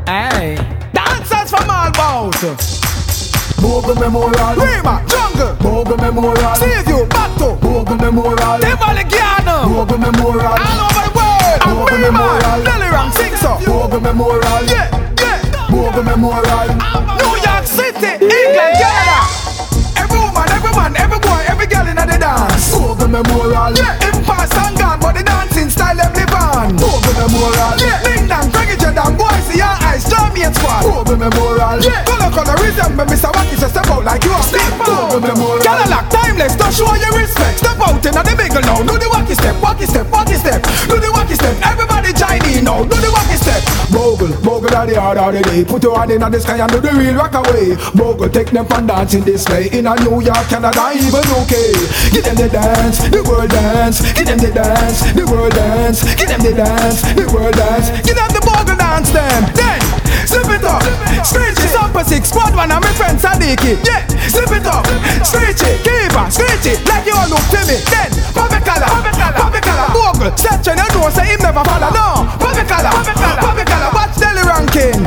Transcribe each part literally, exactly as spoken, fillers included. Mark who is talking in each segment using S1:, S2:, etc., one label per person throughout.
S1: Hey, dancers from all about.
S2: Bogle Memorial,
S1: Rima, Jungle,
S2: Bogle Memorial,
S1: Seaview, Bato,
S2: Bogle Memorial,
S1: Devaligiano,
S2: Bogle Memorial,
S1: all over the world. And
S2: Bogle
S1: Rima,
S2: Memorial,
S1: Delirang, sing so.
S2: Bogle Memorial,
S1: Yeah, yeah.
S2: Bogle Memorial,
S1: New York City, England, Canada. Every woman, every man, every boy, every girl in the dance.
S2: Bogle Memorial,
S1: Yeah, in past and gone, but the dancing style them live on.
S2: Bogle Memorial,
S1: Yeah, ding dong, Greggy Jordan, boys, see your eyes, Jamaican squad.
S2: Bogle Memorial,
S1: Yeah, color colorism, but Mister Wacky says step out like you are step
S2: Bogle Memorial,
S1: Cadillac, timeless, don't show your respect. Step out in the middle now, do the wacky step, wacky step, wacky step. Do the wacky step, everybody join in now, do the wacky step.
S2: Bogle, Bogle at the heart of the day. Put your hand in the sky and do the real rock away. Bogle, take them from dancing display in a New York, Canada, even U K. Give them the dance, the world dance. Give them the dance, the world dance. Give them the dance, the world dance.
S1: Give them the Bogle dance them. Then, slip it up, screech it, Super Six, Squad One and my friend Sadiki. Yeah, slip it up, screech it, keep on, screech it, like you all look to me. Then, Bobby Color, Bobby Color, Bogle, Satch and you know say him never follow. No, Bobby Color, Bobby Color, watch Delly ranking.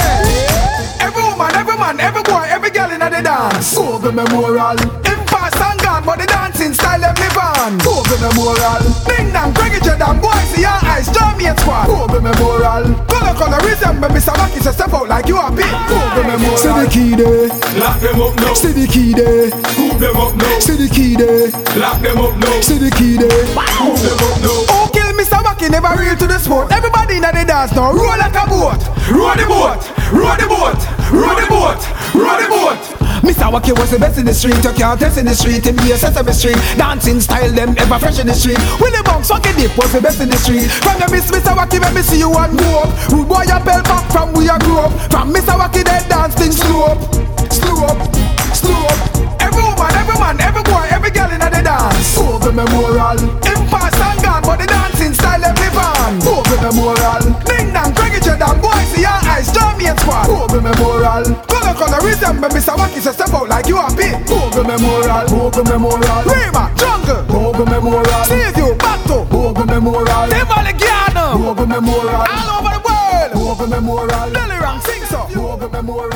S1: Yeah, every woman, every man, every boy, every girl in the dance.
S2: Bogle Memorial,
S1: In past and gone, but the dancing style them live on.
S2: Bogle Memorial,
S1: Ding dong, Greggy Jordan, boys, see your eyes, Jamaican squad.
S2: Bogle Memorial,
S1: Color colorism, but Mister Wacky says step out like you are big.
S2: Bogle Memorial.
S1: See the key there,
S3: Lock them up now,
S1: see the key there,
S3: scoop them up now,
S1: see the key there,
S3: lock them up now,
S1: see the key there.
S3: scoop them up now.
S1: Oh, kill Mister Wacky, never real to the sport. Everybody in the dance now, roll like a boat.
S3: Row the boat, row the boat, row the boat, row the boat.
S1: Mister Wacky was the best in the street, you can't test in the street, him be a Sesame Street. Dancing style, them ever fresh in the street. Willie Bunks, Wacky Dip was the best in the street. From the miss Mister Wacky, let me see you and go up. Rude boy, you bell back from where you grew up. From Mister Wacky, that dance thing slow up, slow up, slow up. Every woman, every man, every boy, every girl in the dance.
S2: Bogle Memorial,
S1: In past and gone, but the dancing style, them live on.
S2: Bogle Memorial,
S1: Ding dong, Greggy Jordan, boys, see your eyes, Jamaican squad.
S2: Bogle Memorial,
S1: Color colorism, but Mister Wacky says step out like you are big.
S2: Bogle Memorial, Bogle Memorial,
S1: Rima, Jungle,
S2: Bogle Memorial,
S1: Seaview, Bato,
S2: Bogle Memorial,
S1: Devaligiano,
S2: Bogle Memorial,
S1: all over the world.
S2: Bogle Memorial,
S1: Delirang, sing so.
S2: Bogle Memorial.